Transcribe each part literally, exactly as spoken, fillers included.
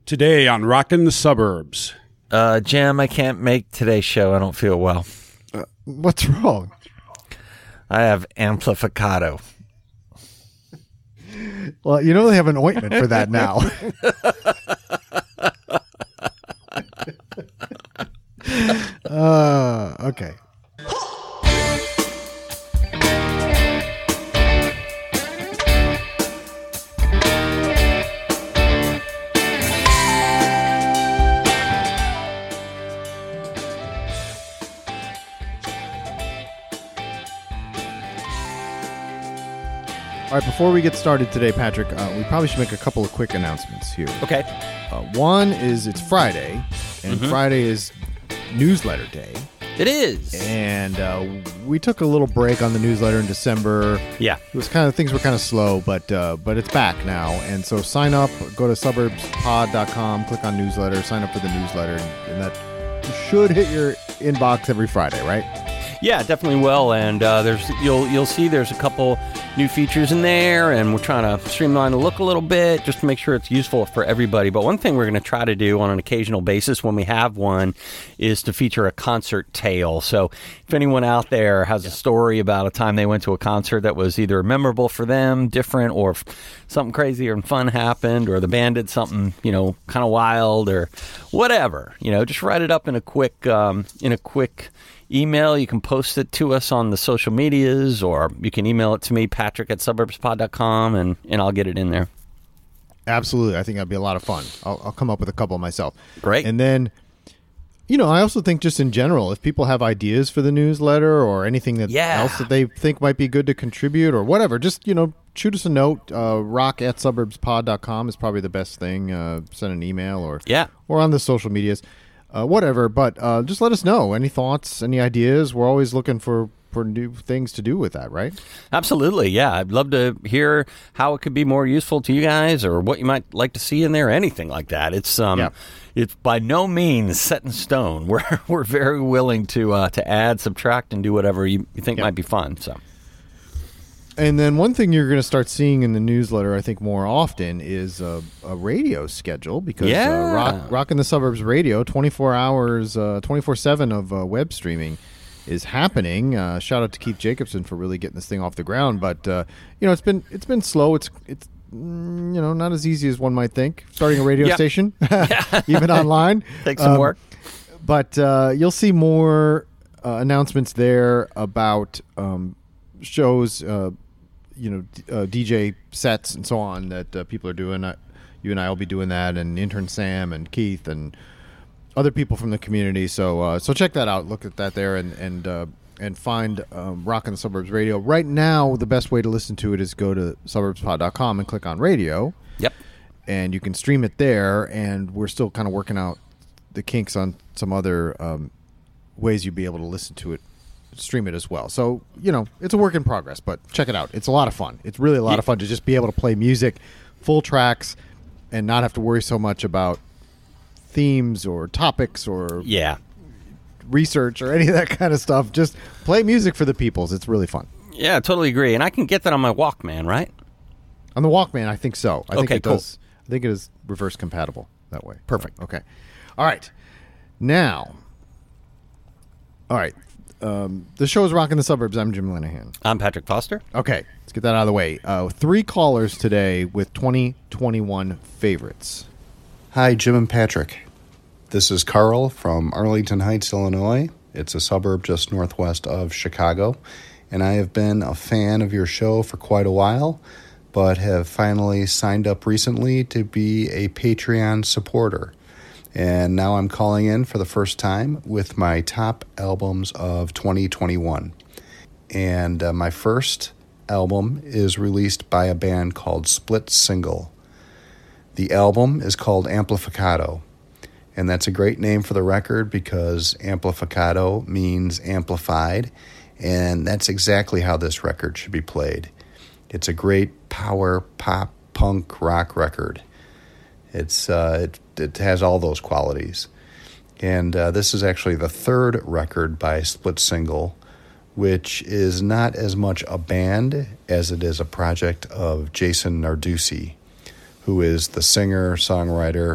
Today on Rockin' the Suburbs. Uh, Jim, I can't make today's show. I don't feel well. Uh, what's wrong? I have amplificado. Well, you know they have an ointment for that now. uh, okay. All right, before we get started today, Patrick, uh, we probably should make a couple of quick announcements here. Okay. Uh, one is it's Friday, and Mm-hmm. Friday is newsletter day. It is. And uh, we took a little break on the newsletter in December. Yeah. It was kind of, things were kind of slow, but uh, but it's back now. And so sign up, go to suburbs pod dot com, click on newsletter, sign up for the newsletter, and, and that should hit your inbox every Friday, right? Yeah, definitely will. And uh, there's you'll you'll see there's a couple new features in there, and we're trying to streamline the look a little bit just to make sure it's useful for everybody. But one thing we're going to try to do on an occasional basis when we have one is to feature a concert tale. So if anyone out there has a story about a time they went to a concert that was either memorable for them, different, or something crazy and fun happened, or the band did something, you know, kind of wild or whatever, you know, just write it up in a quick um, in a quick email. You can post it to us on the social medias, or you can email it to me, Patrick at suburbs pod dot com, and, and I'll get it in there. Absolutely. I think that'd be a lot of fun. I'll, I'll come up with a couple myself. Great. And then, you know, I also think just in general, if people have ideas for the newsletter or anything that Yeah. else that they think might be good to contribute or whatever, just, you know, shoot us a note. Uh, rock at suburbs pod dot com is probably the best thing. Uh, send an email or, Yeah. or on the social medias. Uh, whatever, but uh, just let us know. Any thoughts, any ideas? We're always looking for, for new things to do with that, right? Absolutely, yeah. I'd love to hear how it could be more useful to you guys, or what you might like to see in there, anything like that. It's um, Yeah. it's by no means set in stone. We're we're very willing to uh, to add, subtract, and do whatever you, you think Yep. might be fun. So. And then one thing you're going to start seeing in the newsletter, I think, more often is a, a radio schedule, because Yeah. uh, Rock, Rock in the Suburbs Radio, twenty-four hours, uh, twenty-four seven of uh, web streaming is happening. Uh, shout out to Keith Jacobson for really getting this thing off the ground. But uh, you know, it's been it's been slow. It's it's mm, you know, not as easy as one might think. Starting a radio Yep. station, even online, Takes some Um, work. But uh, you'll see more uh, announcements there about um, shows. Uh, you know, d- uh, D J sets and so on that uh, people are doing. Uh, you and I will be doing that, and intern Sam and Keith and other people from the community. So, uh, so check that out. Look at that there, and and uh, and find um, Rock in the Suburbs Radio. Right now, the best way to listen to it is go to suburbs pod dot com and click on radio. Yep. And you can stream it there. And we're still kind of working out the kinks on some other um, ways you'd be able to listen to it. Stream it as well. So, you know, it's a work in progress, but check it out. It's a lot of fun. It's really a lot Yeah. of fun to just be able to play music, full tracks, and not have to worry so much about themes or topics or Yeah. research or any of that kind of stuff. Just play music for the peoples. It's really fun. Yeah, I totally agree. And I can get that on my Walkman, right? On the Walkman, I think so. I think Okay, it cool. does. I think it is reverse compatible that way. Perfect. So, okay. All right. Now, all right. Um, the show is Rockin' the Suburbs. I'm Jim Linehan. I'm Patrick Foster. Okay, let's get that out of the way. Uh, three callers today with twenty twenty-one favorites. Hi, Jim and Patrick. This is Carl from Arlington Heights, Illinois. It's a suburb just northwest of Chicago. And I have been a fan of your show for quite a while, but have finally signed up recently to be a Patreon supporter. And now I'm calling in for the first time with my top albums of twenty twenty-one. And uh, my first album is released by a band called Split Single. The album is called Amplificado. And that's a great name for the record because amplificado means amplified. And that's exactly how this record should be played. It's a great power, pop, punk, rock record. It's uh, it, it has all those qualities. And uh, this is actually the third record by Split Single, which is not as much a band as it is a project of Jason Narducci, who is the singer, songwriter,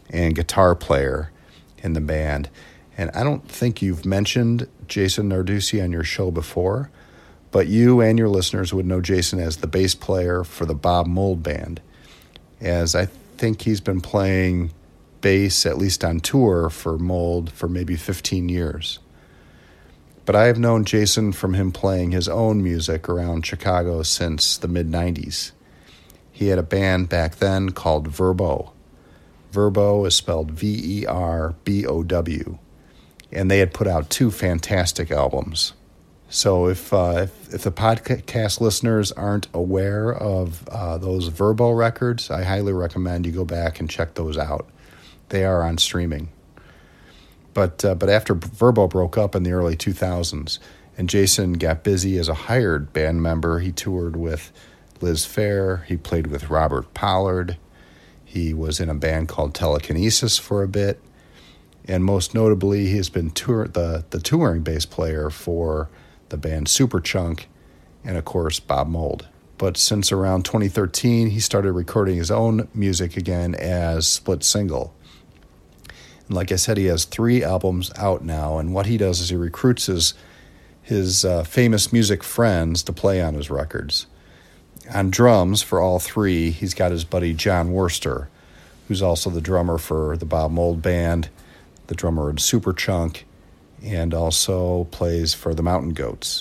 and guitar player in the band. And I don't think you've mentioned Jason Narducy on your show before, but you and your listeners would know Jason as the bass player for the Bob Mould Band, as I think he's been playing bass, at least on tour, for Mould for maybe fifteen years. But I have known Jason from him playing his own music around Chicago since the mid nineties. He had a band back then called Verbow. Verbow is spelled V E R B O W. And they had put out two fantastic albums. So if uh, if, if the podcast listeners aren't aware of uh, those Verbow records, I highly recommend you go back and check those out. They are on streaming. But uh, but after Verbow broke up in the early two thousands, and Jason got busy as a hired band member, he toured with Liz Phair. He played with Robert Pollard. He was in a band called Telekinesis for a bit. And most notably, he has been tour- the, the touring bass player for the band Superchunk and, of course, Bob Mould. But since around twenty thirteen, he started recording his own music again as Split Single. And like I said, he has three albums out now, and what he does is he recruits his, his uh, famous music friends to play on his records. On drums for all three, he's got his buddy John Worster, who's also the drummer for the Bob Mould Band, the drummer in Superchunk, and also plays for the Mountain Goats.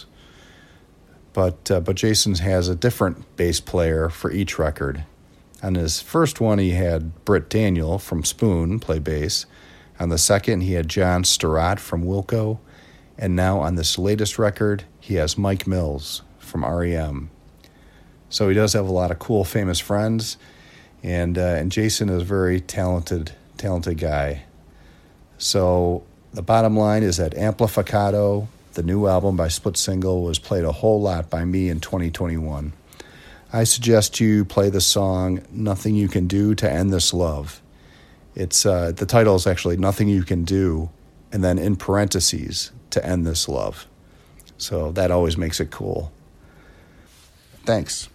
But uh, but Jason has a different bass player for each record. On his first one, he had Britt Daniel from Spoon play bass. On the second, he had John Stirratt from Wilco. And now on this latest record, he has Mike Mills from R E M. So he does have a lot of cool, famous friends. And uh, and Jason is a very talented, talented guy. So the bottom line is that Amplificado, the new album by Split Single, was played a whole lot by me in twenty twenty-one. I suggest you play the song Nothing You Can Do to End This Love. It's uh, the title is actually Nothing You Can Do, and then in parentheses, to end this love. So that always makes it cool. Thanks.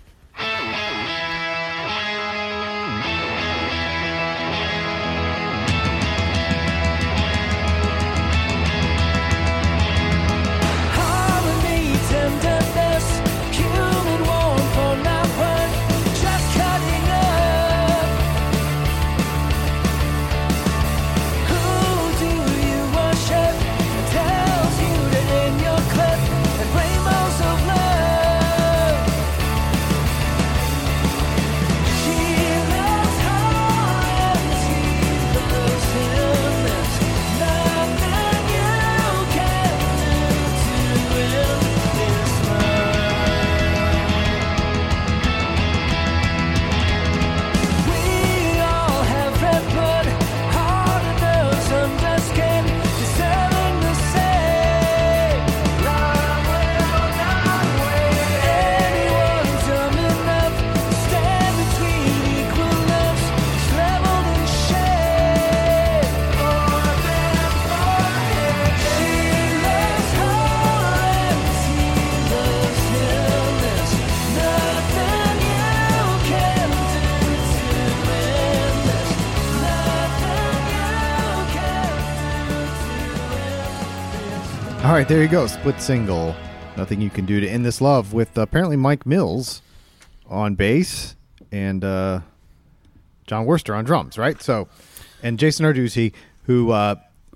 All right, there you go. Split Single, Nothing You Can Do to End This Love, with uh, apparently Mike Mills on bass and uh, John Worster on drums, right? So, and Jason Narducy, who uh,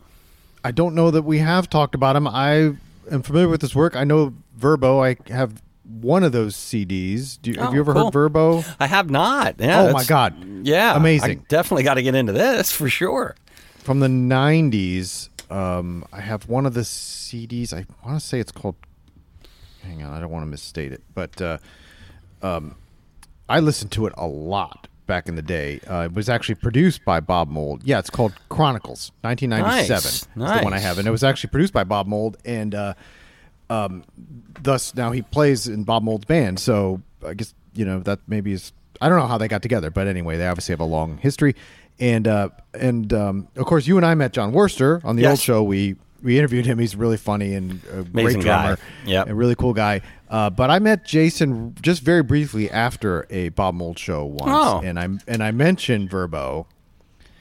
I don't know that we have talked about him. I am familiar with his work. I know Verbow. I have one of those C Ds. Do you, oh, have you ever cool. heard Verbow? I have not. Yeah, oh, my God. Yeah. Amazing. I definitely got to get into this for sure. From the nineties, um, I have one of the C Ds. I want to say it's called, hang on, I don't want to misstate it, but uh, um, I listened to it a lot back in the day. Uh, it was actually produced by Bob Mould. Yeah, it's called Chronicles, nineteen ninety-seven. Nice. That's the one I have, and it was actually produced by Bob Mould, and uh, um, thus now he plays in Bob Mould's band. So I guess, you know, that maybe is, I don't know how they got together, but anyway, they obviously have a long history. And uh, and um, of course, you and I met John Worster on the yes. old show. We we interviewed him. He's really funny and a Amazing great drummer. Yeah, a really cool guy. Uh, but I met Jason just very briefly after a Bob Mould show once, oh. and I and I mentioned Verbow,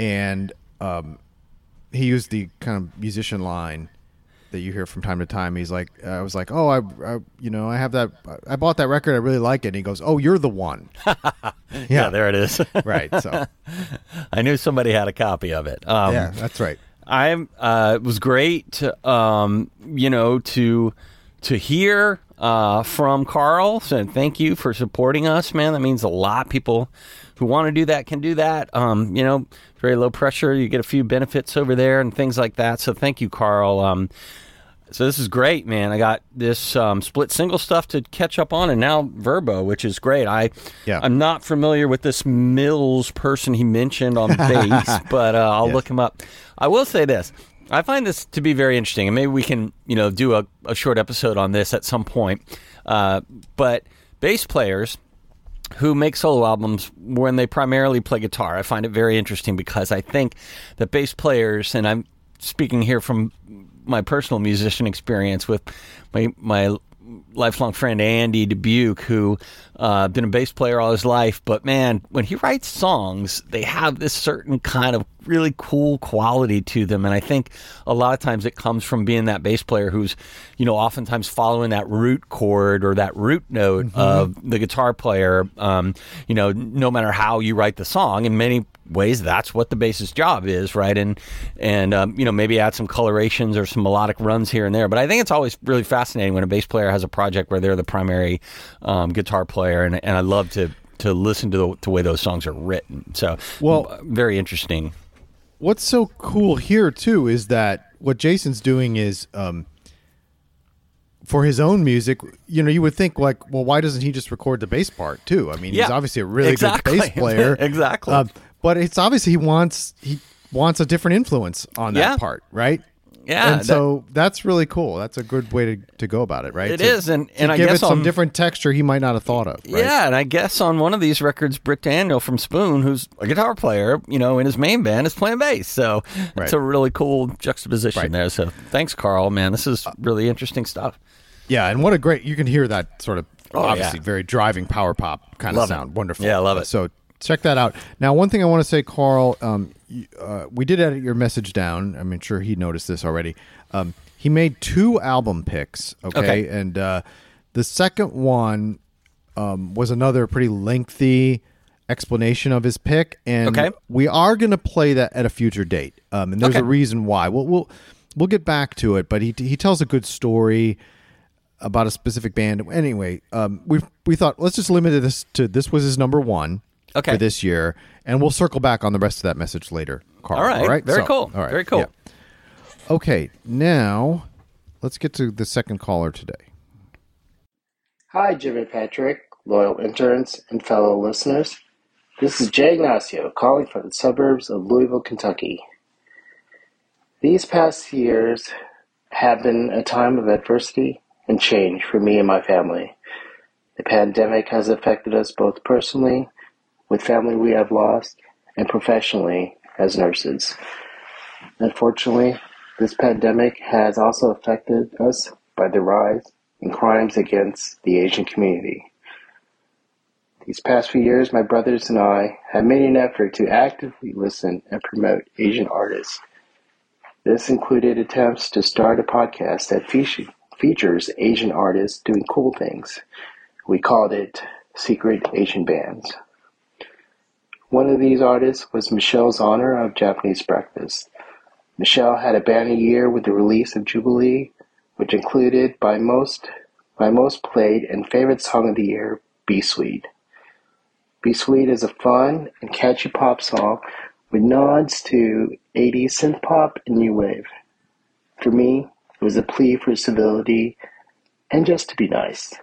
and um, he used the kind of musician line that you hear from time to time. He's like, I was like, oh, I, I, you know, I have that. I bought that record. I really like it. And he goes, oh, you're the one. yeah. Yeah. there it is. Right. So I knew somebody had a copy of it. Um, yeah, that's right. I'm. Uh, it was great to, um, you know, to to hear uh, from Carl. So thank you for supporting us, man. That means a lot. People who want to do that can do that. Um, you know, very low pressure. You get a few benefits over there and things like that. So thank you, Carl. Um, so this is great, man. I got this um, split single stuff to catch up on, and now Verbo, which is great. I, Yeah. I'm not familiar with this Mills person he mentioned on bass, but uh, I'll Yes. look him up. I will say this. I find this to be very interesting, and maybe we can, you know, do a, a short episode on this at some point. Uh, but bass players who make solo albums when they primarily play guitar, I find it very interesting because I think that bass players, and I'm speaking here from my personal musician experience with my my lifelong friend Andy Dubuque, who uh, been a bass player all his life, but man, when he writes songs, they have this certain kind of really cool quality to them, and I think a lot of times it comes from being that bass player who's, you know, oftentimes following that root chord or that root note mm-hmm. of the guitar player. Um, you know, no matter how you write the song, in many ways, that's what the bass's job is, right? And and um, you know, maybe add some colorations or some melodic runs here and there. But I think it's always really fascinating when a bass player has a project where they're the primary um, guitar player, and and I love to to listen to the, to the way those songs are written. So, well, very interesting. What's so cool here too is that what Jason's doing is um, for his own music. You know, you would think like, well, why doesn't he just record the bass part too? I mean, yeah, he's obviously a really exactly. good bass player, exactly. Uh, but it's obviously he wants he wants a different influence on that yeah. part, right? Yeah, and that, so that's really cool. That's a good way to, to go about it, right? It to, is, and to and I give guess it some on, different texture he might not have thought of. Right? Yeah, and I guess on one of these records, Britt Daniel from Spoon, who's a guitar player, you know, in his main band, is playing bass. So right. it's a really cool juxtaposition right. there. So thanks, Carl. Man, this is really interesting stuff. Yeah, and what a great you can hear that sort of oh, obviously yeah. very driving power pop kind love of sound. It. Wonderful. Yeah, I love it. So check that out. Now, one thing I want to say, Carl, um, uh, we did edit your message down. I'm sure he noticed this already. Um, he made two album picks, okay? okay. And uh, the second one um, was another pretty lengthy explanation of his pick, and okay. we are going to play that at a future date. Um, and there's okay. a reason why. We'll, we'll we'll get back to it, but he he tells a good story about a specific band. Anyway, um, we we thought let's just limit this to this was his number one okay. for this year, and we'll circle back on the rest of that message later, Carl. All right, all right? very So, cool. All right, very cool. Yeah. Okay, now let's get to the second caller today. Hi, Jim and Patrick, loyal interns and fellow listeners. This is Jay Ignacio calling from the suburbs of Louisville, Kentucky. These past years have been a time of adversity and change for me and my family. The pandemic has affected us both personally, with family we have lost, and professionally as nurses. Unfortunately, this pandemic has also affected us by the rise in crimes against the Asian community. These past few years, my brothers and I have made an effort to actively listen and promote Asian artists. This included attempts to start a podcast that fe- features Asian artists doing cool things. We called it Secret Asian Bands. One of these artists was Michelle Zauner of Japanese Breakfast. Michelle had a banner year with the release of Jubilee, which included by most my most played and favorite song of the year, Be Sweet. Be Sweet is a fun and catchy pop song with nods to eighties synth pop and new wave. For me, it was a plea for civility and just to be nice.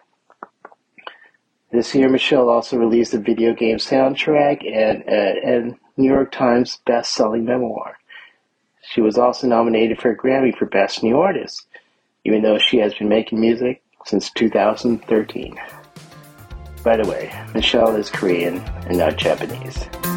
This year, Michelle also released a video game soundtrack and a New York Times best-selling memoir. She was also nominated for a Grammy for Best New Artist, even though she has been making music since two thousand thirteen. By the way, Michelle is Korean and not Japanese.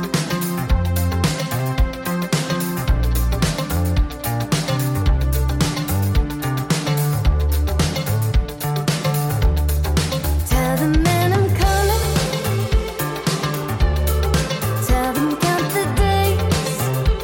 Tell the man I'm coming. Tell them count the days.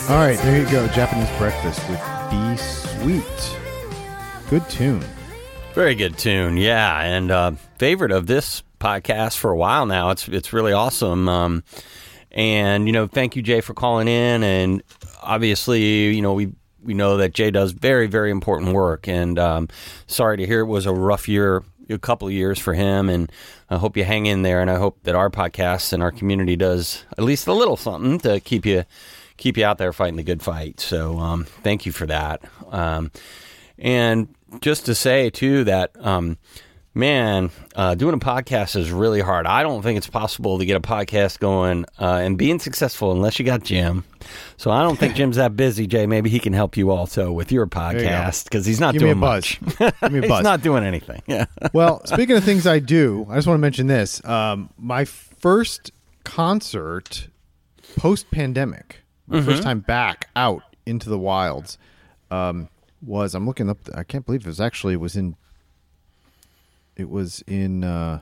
All right, there you go. Japanese Breakfast with Be Sweet. Good tune. Very good tune, yeah, and uh, favorite of this podcast for a while now. It's it's really awesome, um, and you know, thank you, Jay, for calling in. And obviously, you know, we we know that Jay does very very important work. And um, sorry to hear it was a rough year, a couple of years for him. And I hope you hang in there. And I hope that our podcast and our community does at least a little something to keep you keep you out there fighting the good fight. So um, thank you for that. Um, and just to say, too, that, um, man, uh, doing a podcast is really hard. I don't think it's possible to get a podcast going uh, and being successful unless you got Jim. So I don't think Jim's that busy, Jay. Maybe he can help you also with your podcast because he's not Give doing me a buzz. much. Give me a He's buzz. not doing anything. Yeah. Well, speaking of things I do, I just want to mention this. Um, my first concert post-pandemic, my first time back out into the wilds, um, was, I'm looking up, I can't believe it was actually, it was in, it was in uh,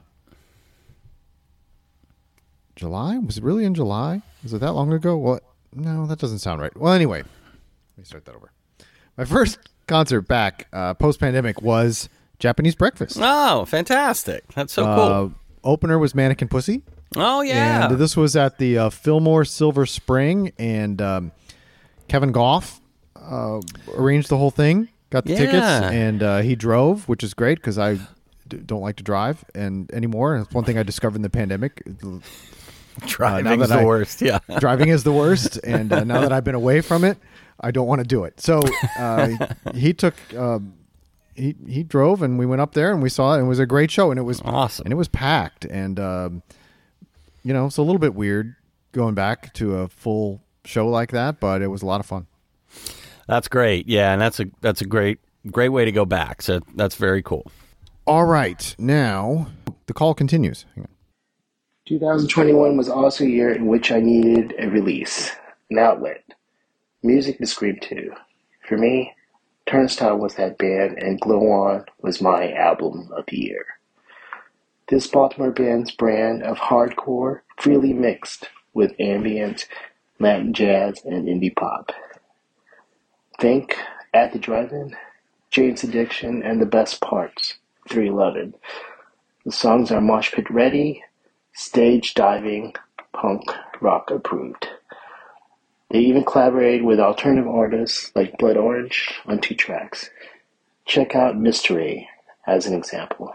July? Was it really in July? Was it that long ago? What? No, that doesn't sound right. Well, anyway, let me start that over. My first concert back uh, post-pandemic was Japanese Breakfast. Oh, fantastic. That's so Uh, cool. opener was Mannequin Pussy. Oh, yeah. And this was at the uh, Fillmore Silver Spring, and um, Kevin Goff uh, arranged the whole thing, got the Yeah. tickets, and uh, he drove, which is great because I d- don't like to drive and anymore. It's one thing I discovered in the pandemic. Driving's that the I- worst, yeah. Driving is the worst, and uh, now that I've been away from it, I don't want to do it. So uh, he took, um, he he drove, and we went up there, and we saw it, and it was a great show, and it was Awesome. and it was packed, and um, you know, it's a little bit weird going back to a full show like that, but it was a lot of fun. That's great. Yeah, and that's a that's a great great way to go back. So that's very cool. All right, now the call continues. Hang on. twenty twenty-one was also a year in which I needed a release, an outlet. Music to scream to. For me, Turnstile was that band, and Glow On was my album of the year. This Baltimore band's brand of hardcore freely mixed with ambient, Latin jazz, and indie pop. Think At the Drive-In, Jane's Addiction, and The Best Parts, three eleven. The songs are mosh pit ready, stage diving, punk rock approved. They even collaborated with alternative artists like Blood Orange on two tracks. Check out Mystery as an example.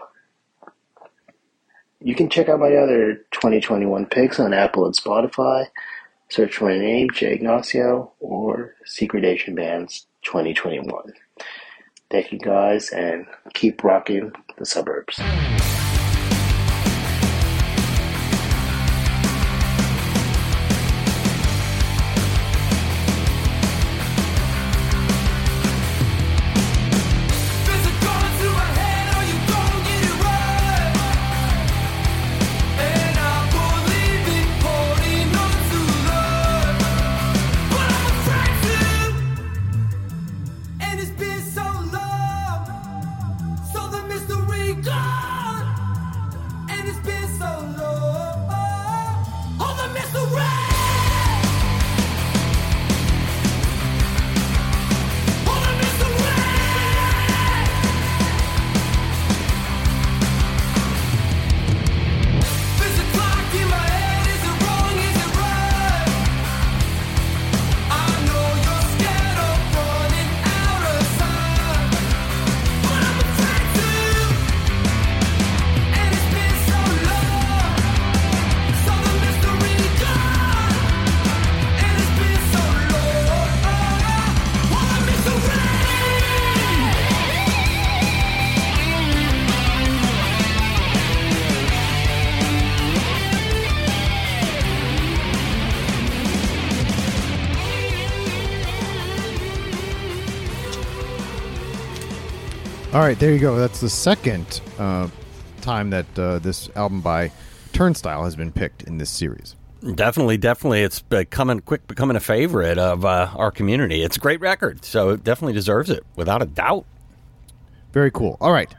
You can check out my other twenty twenty-one picks on Apple and Spotify. Search for my name, Jay Ignacio, or Secret Asian Bands twenty twenty-one. Thank you guys, and keep rocking the suburbs. All right, there you go. That's the second uh, time that uh, this album by Turnstile has been picked in this series. Definitely, definitely. It's becoming quick, becoming a favorite of uh, our community. It's a great record, so it definitely deserves it, without a doubt. Very cool. All right.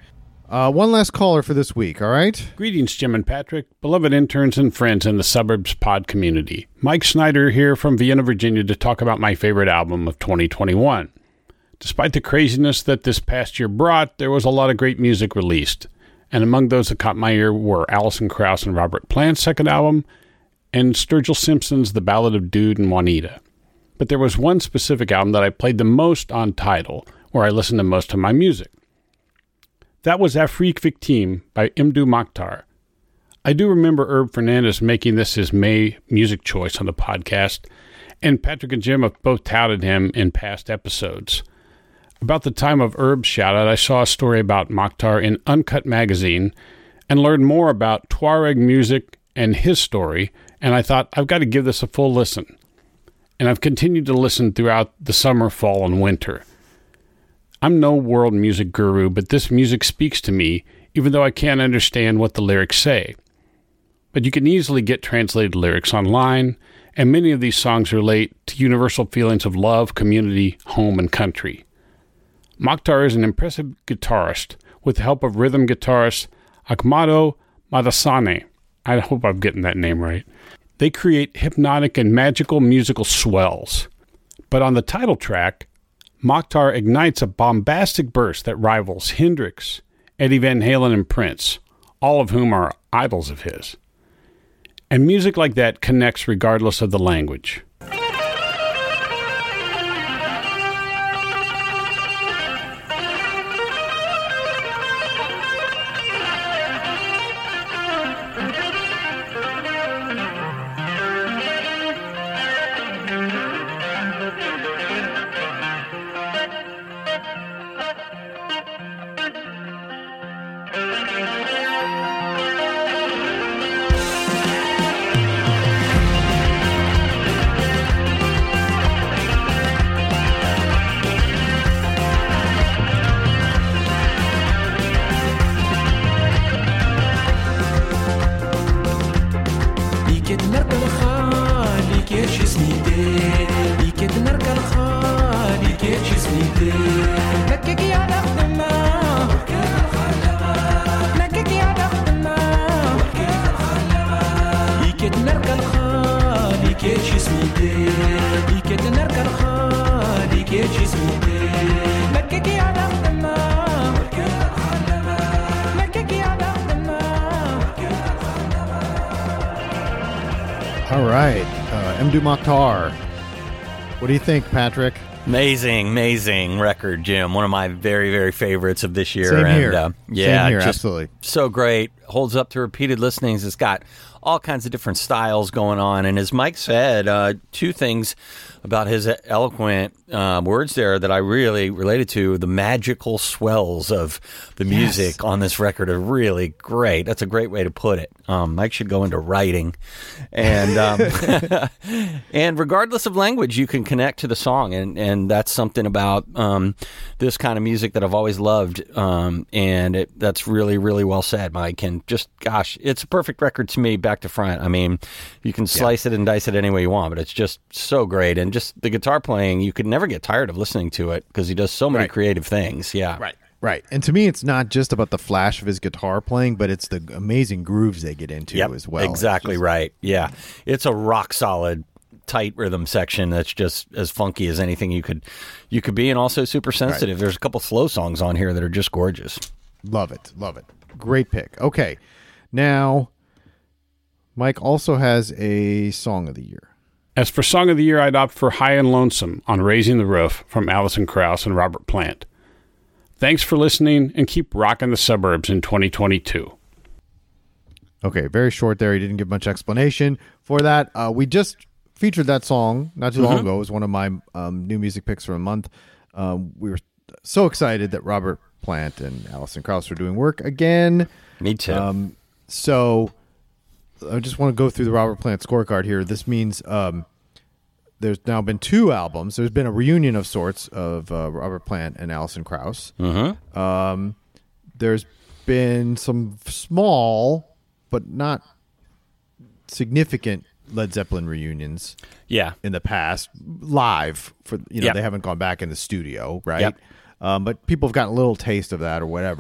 Uh, one last caller for this week, all right? Greetings, Jim and Patrick, beloved interns and friends in the Suburbs pod community. Mike Snyder here from Vienna, Virginia to talk about my favorite album of twenty twenty-one. Despite the craziness that this past year brought, there was a lot of great music released. And among those that caught my ear were Alison Krauss and Robert Plant's second album, and Sturgill Simpson's The Ballad of Dude and Juanita. But there was one specific album that I played the most on Tidal, where I listened to most of my music. That was Afrique Victime by Mdou Moctar. I do remember Herb Fernandez making this his May music choice on the podcast, and Patrick and Jim have both touted him in past episodes. About the time of Herb's shout-out, I saw a story about Moctar in Uncut Magazine and learned more about Tuareg music and his story, and I thought, I've got to give this a full listen. And I've continued to listen throughout the summer, fall, and winter. I'm no world music guru, but this music speaks to me, even though I can't understand what the lyrics say. But you can easily get translated lyrics online, and many of these songs relate to universal feelings of love, community, home, and country. Moctar is an impressive guitarist with the help of rhythm guitarist Ahmado Madasane. I hope I'm getting that name right. They create hypnotic and magical musical swells. But on the title track, Moctar ignites a bombastic burst that rivals Hendrix, Eddie Van Halen, and Prince, all of whom are idols of his. And music like that connects regardless of the language. All right, uh, Mdou Moctar. What do you think, Patrick? Amazing, amazing record, Jim. One of my very, very favorites of this year. Same and, here. Uh, yeah, Same here, just absolutely. So great. Holds up to repeated listenings. It's got all kinds of different styles going on. And as Mike said, uh, two things about his eloquent uh, words there that I really related to. The magical swells of the music yes. on this record are really great. That's a great way to put it. Um, Mike should go into writing. And um, and regardless of language, you can connect to the song. And, and that's something about um, this kind of music that I've always loved. Um, and it, that's really, really well said, Mike. And just, gosh, it's a perfect record to me, back to front. I mean, you can slice yeah. it and dice it any way you want, but it's just so great. And just the guitar playing, you could never get tired of listening to it because he does so many right. creative things. Yeah. Right. Right. And to me, it's not just about the flash of his guitar playing, but it's the amazing grooves they get into yep, as well. Exactly just, right. Yeah. It's a rock solid, tight rhythm section that's just as funky as anything you could you could be, and also super sensitive. Right. There's a couple slow songs on here that are just gorgeous. Love it. Love it. Great pick. Okay. Now, Mike also has a Song of the Year. As for Song of the Year, I'd opt for High and Lonesome on Raising the Roof from Alison Krauss and Robert Plant. Thanks for listening, and keep rocking the suburbs in twenty twenty-two. Okay, very short there. He didn't give much explanation for that. Uh, we just featured that song not too mm-hmm. long ago. It was one of my um, new music picks for a month. Um, we were so excited that Robert Plant and Alison Krauss were doing work again. Me too. Um, so I just want to go through the Robert Plant scorecard here. This means um, there's now been two albums. There's been a reunion of sorts of uh, Robert Plant and Alison Krauss. Mm-hmm. Um, there's been some small but not significant Led Zeppelin reunions. Yeah. In the past, live for you know yep. they haven't gone back in the studio, right? Yep. Um, but people have gotten a little taste of that or whatever.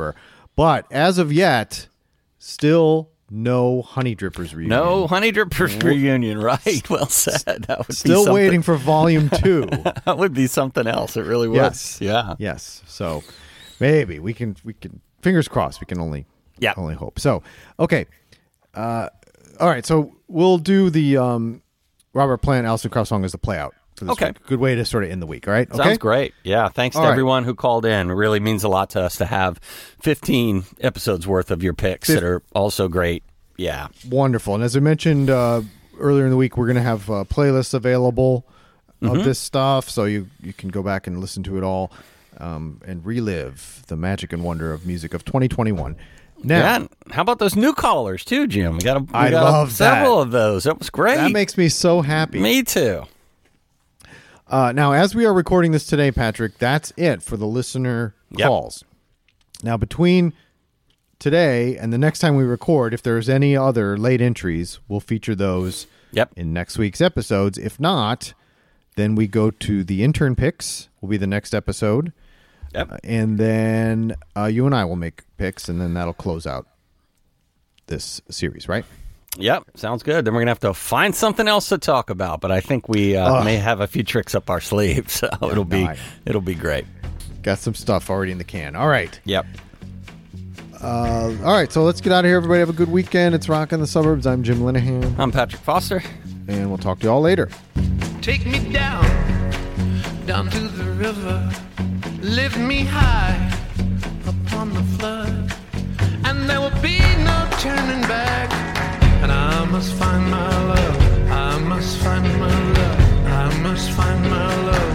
But as of yet, still no Honey Drippers reunion. No Honey Drippers reunion, right? Well said. That would be Still something. waiting for volume two. That would be something else. It really would. Yes. Yeah. Yes. So maybe we can we can fingers crossed. We can only Yeah. only hope. So okay. Uh, all right. So we'll do the um, Robert Plant, Alison Krauss song as the play out. For this Okay. week. Good way to sort of end the week. All right. Okay? Sounds great. Yeah. Thanks All to right. everyone who called in. It really means a lot to us to have fifteen episodes worth of your picks Fif- that are also great. Yeah. Wonderful. And as I mentioned uh, earlier in the week, we're going to have uh, playlists available Mm-hmm. of this stuff, so you you can go back and listen to it all um, and relive the magic and wonder of music of twenty twenty-one. Now, Yeah. and How about those new callers too, Jim? We got, a, we I got a- love several that. of those. That was great. that makes me so happy. me too. Uh, now, as we are recording this today, Patrick, that's it for the listener Yep. calls. Now, between today and the next time we record, if there's any other late entries, we'll feature those Yep. in next week's episodes. If not, then we go to the intern picks, will be the next episode. Yep. Uh, and then uh, you and I will make picks, and then that'll close out this series, right? Yep, sounds good. Then we're gonna have to find something else to talk about, but I think we uh, Ugh. may have a few tricks up our sleeve, so it'll be I know. it'll be great. Got some stuff already in the can. All right. Yep. Uh, all right, so let's get out of here. Everybody have a good weekend. It's Rockin' the Suburbs. I'm Jim Linehan, I'm Patrick Foster. and we'll talk to you all later. Take me down, down to the river. Lift me high upon the flood. And there will be no turning back. And I must find my love. I must find my love. I must find my love.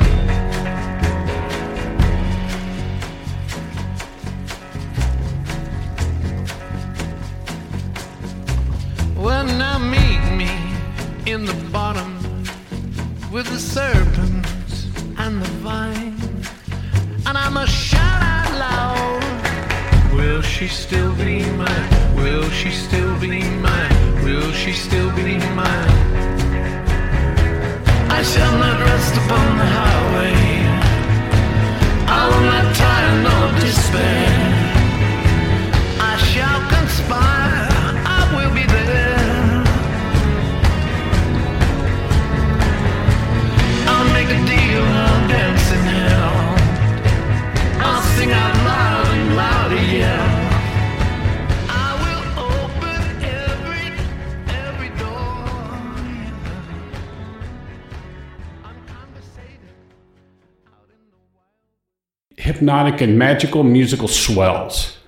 Well, now meet me in the bottom with the serpents and the vine, and I must shout out loud. Will she still be mine? Will she still be mine? Will she still be mine? I shall not rest upon the highway. I will not tire nor despair. I shall conspire. I will be there. I'll make a deal, I'll dance in hell. I'll sing out loud and louder, yeah. I will open every, every door. I'm conversating out in the wild. Hypnotic and magical musical swells.